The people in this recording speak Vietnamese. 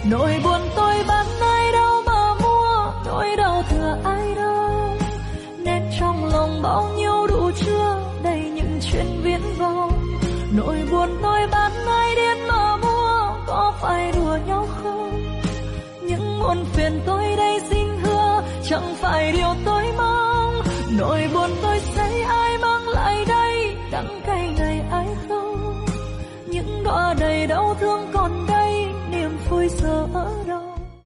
Nỗi buồn tôi bán ai đâu mà mua, nỗi đau thừa ai đâu. Nên trong lòng bao nhiêu đủ chưa đầy những chuyện viễn vông. Nỗi buồn tôi bán ai điên mà mua, có phải đùa nhau không? Những muộn phiền tôi đây xin hứa chẳng phải điều tôi mong. Nỗi buồn tôi say ai mang lại đây, đắng cay này ai không? Những đọa đầy đau thương còn đây, niềm vui giờ